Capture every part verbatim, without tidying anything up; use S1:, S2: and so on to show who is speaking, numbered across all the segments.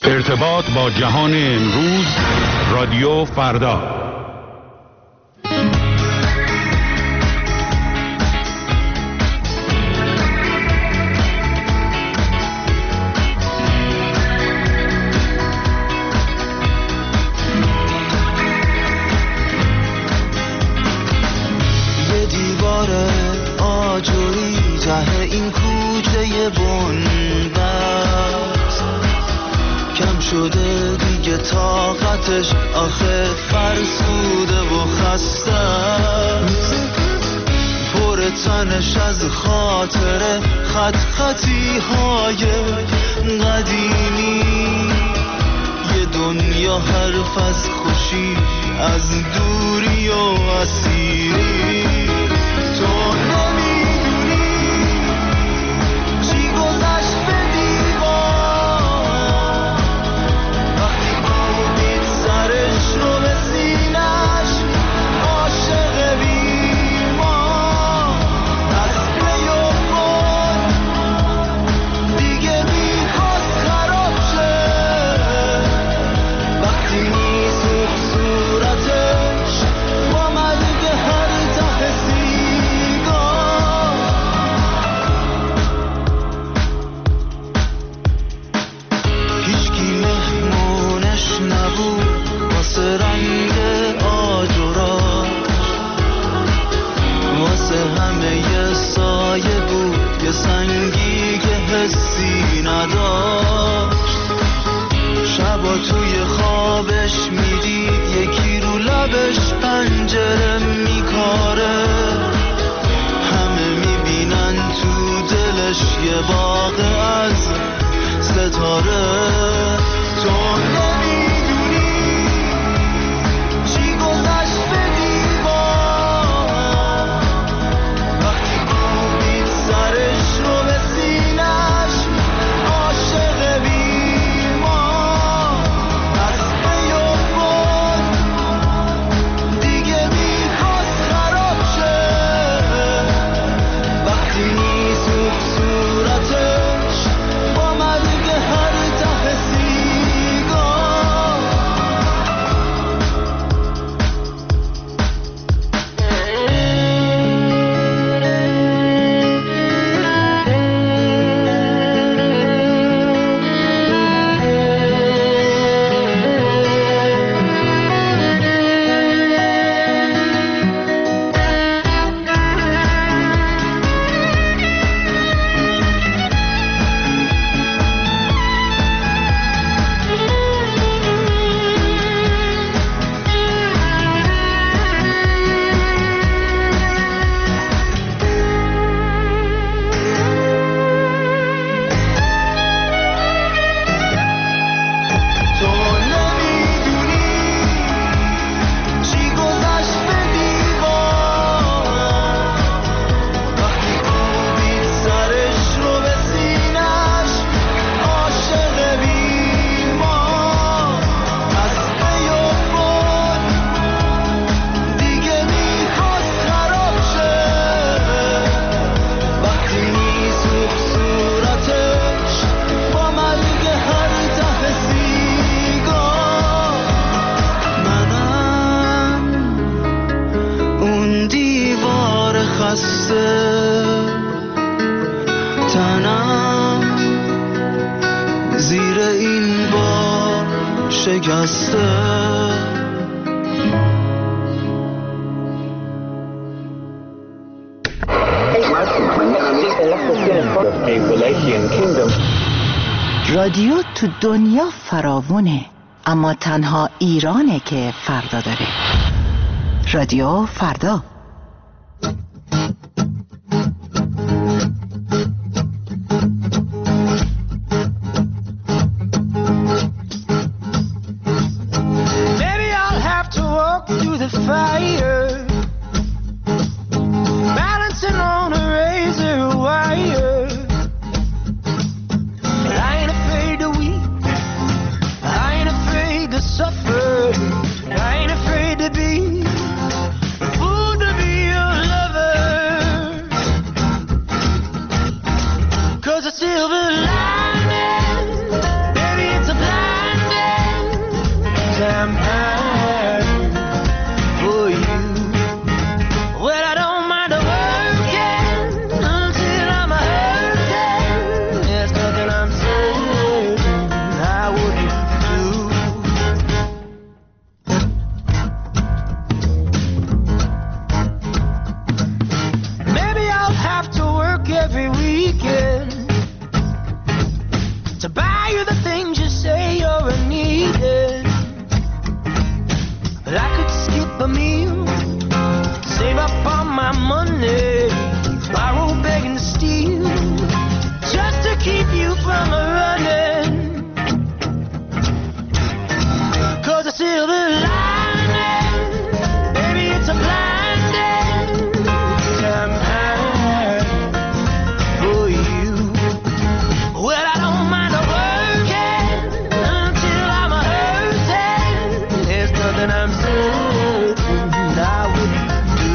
S1: ارتباط با جهان امروز، رادیو فردا.
S2: یه دیوار آجوری ته این کوچه بنبست، کم شده دیگه طاقتش، آخه فرسوده و خسته است. پر تنش از خاطره، خط خطی های قدیمی، یه دنیا حرف از خوشی، از دوری و اسیری. تو نمیدونی چی گذشت به دیوار، وقتی کوبید سرش رو به سینش، عاشق بیمار دست نیاورد، دیگه میخواست خراب شه. وقتی میسوخت صورتش با مرگ هر ته سیگار، هیچکی مهمونش نبود واسه رنگ آجوراش، واسه همه یه سایه بود، یه سنگی که حسی نداشت. شبا توی خوابش میدید یکی رو لبش پنجره میکاره، همه میبینن تو دلش یه باغ از ستاره. تو نمیدونی چی گذشت به دیوار، وقتی کوبید سرش رو به سینش، عاشق بیمار دست نیاورد، دیگه میخواست خراب شه. وقتی میسوخت صورتش با مرگ هر ته سیگار. تو نمیدونی چی گذشت به دیوار، وقتی کوبید سرش رو به سینش، عاشق بیمار دست نیاورد، دیگه میخواست خراب شه. وقتی میسوخت صورتش با مرگ هر ته سیگار. منم اون دیوار خسته، تنم زیر این بار شکسته.
S3: رادیو تو دنیا فراوونه، اما تنها ایرانه که فردا داره. رادیو فردا.
S2: Maybe I'll have to walk through the fire, balancing on a razor wire. But I ain't afraid to weep, I ain't afraid to suffer, I ain't afraid to be fooled buy you the things you say you're needed. But I could skip a meal, save up all my money, borrow, beg and steal, just to keep you from running. 'Cause the silver lining, baby, it's a blinding time for you. Well, I don't mind working until I'm hurting. There's nothing I'm certain I wouldn't do.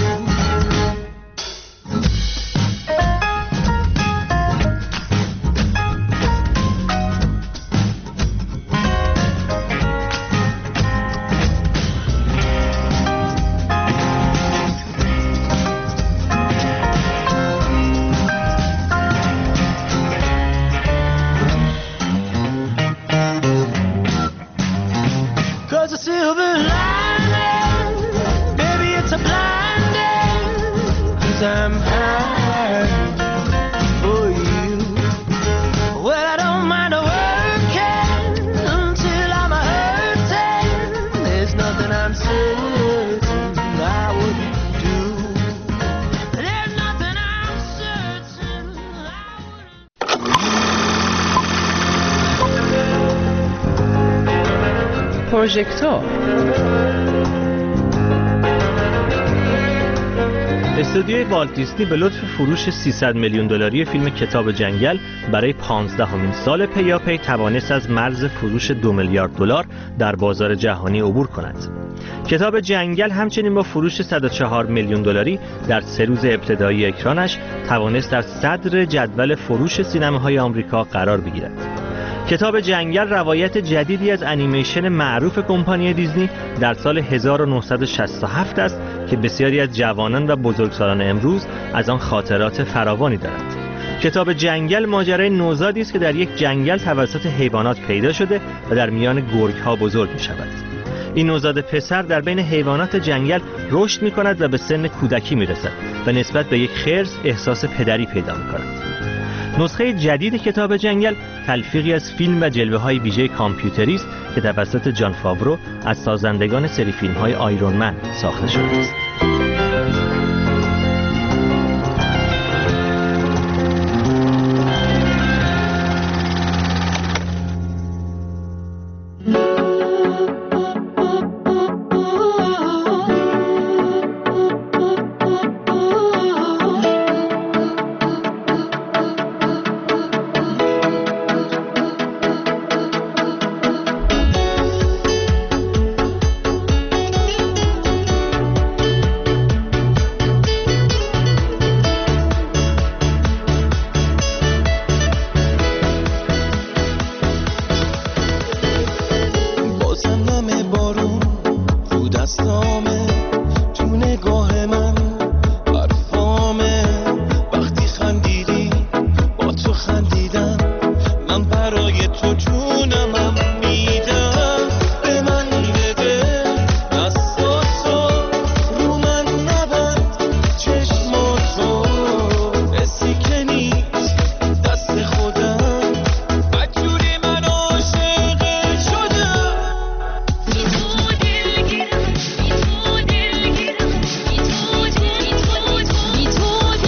S2: Cause the silver lining, baby, it's a blinding, 'cause I'm high for you. Well, I don't mind working until I'm hurting. There's nothing I'm certain I wouldn't do. There's nothing I'm certain I wouldn't.
S4: پروژکتور. استودیوی والت دیسنی به لطف فروش سیصد میلیون دلاری فیلم کتاب جنگل برای پانزدهمین سال پیاپی توانست از مرز فروش دو میلیارد دلار در بازار جهانی عبور کند. کتاب جنگل همچنین با فروش صد و چهار میلیون دلاری در سه روز ابتدایی اکرانش توانست در صدر جدول فروش سینماهای آمریکا قرار بگیرد. کتاب جنگل روایت جدیدی از انیمیشن معروف کمپانی دیزنی در سال هزار و نهصد و شصت و هفت است که بسیاری از جوانان و بزرگسالان امروز از آن خاطرات فراوانی دارند. کتاب جنگل ماجرای نوزادی است که در یک جنگل توسط حیوانات پیدا شده و در میان گرگ‌ها بزرگ می‌شود. این نوزاد پسر در بین حیوانات جنگل رشد می‌کند و به سن کودکی می‌رسد و نسبت به یک خرس احساس پدری پیدا می‌کند. نسخه جدید کتاب جنگل تلفیقی از فیلم و جلوه‌های ویژه کامپیوتری است که توسط جان فاورو از سازندگان سری فیلم‌های آیرون من ساخته شده است.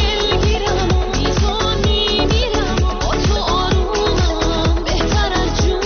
S5: تو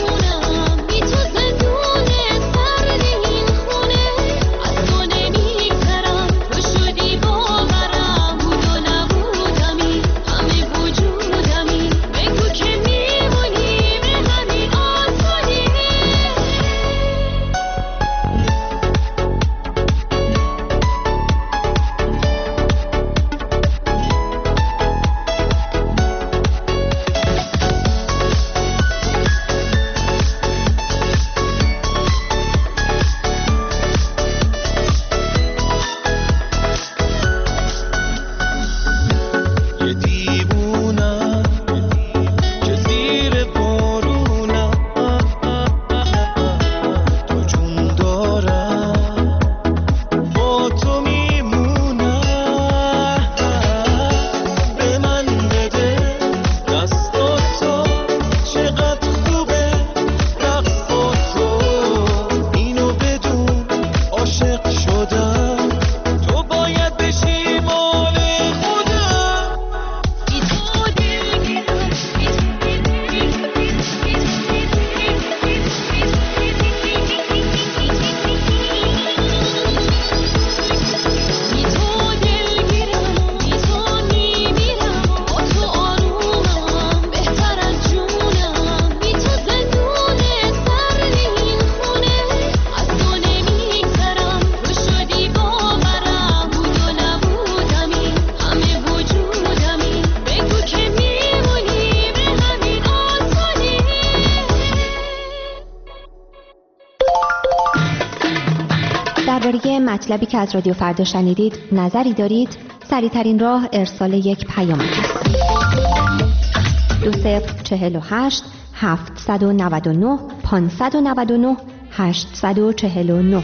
S5: درباره مطلبی که از رادیو فردا شنیدید نظری دارید؟ سریع‌ترین راه ارسال یک پیام است. دو صفر چهل و هشت هفتصد و نود و نه پانصد و نود و نه هشتصد و چهل و نه.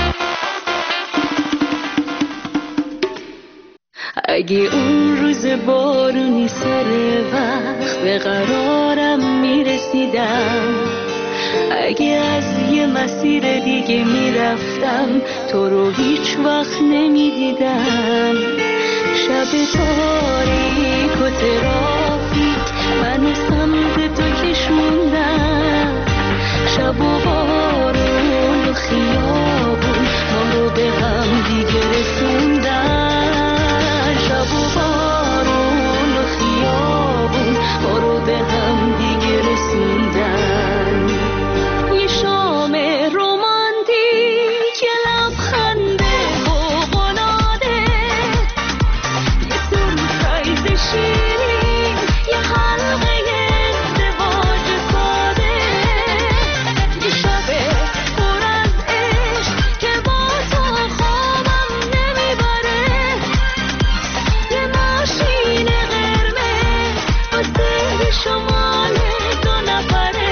S6: اگه اون روز بارونی سر وقت به قرارم میرسیدم، اگه از یه مسیر دیگه میرفتم تو رو هیچ وقت نمیدیدم، شب تاریک و ترافیک منو سمت تو کشوندم، شب و بارون و خیابون ما رو به هم دیگه رسوندن، شب و بارون و خیابون ما رو به هم دیگه رسوندن. یه شام رومانتیک، یه لبخنده فوق‌العاده، یه سورپرایز شیرین، یه حلقه ازدواج ساده، یه شب پر از عشق که با تو خوابم نمیبره، یه ماشین قرمز واسه شمال دو نفره.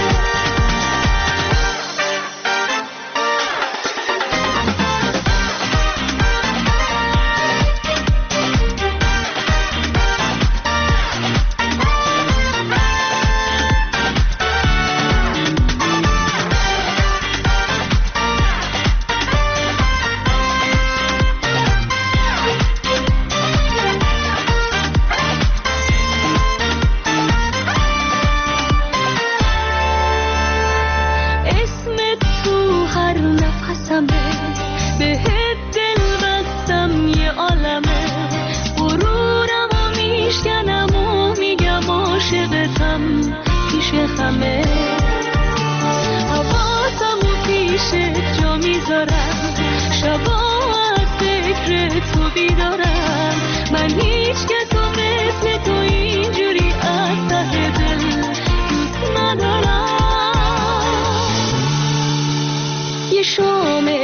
S6: اسمت تو هر نفسمه، بهت دل بستم یه عالمه، غرورم و میشکنم و میگم عاشقتم پیش همه، حواسم و پیشت جا میذارم، شبا از فکر تو بیدارم، من هیچ کسو مثل تو اینجوری از ته دل دوست ندارم. یه شام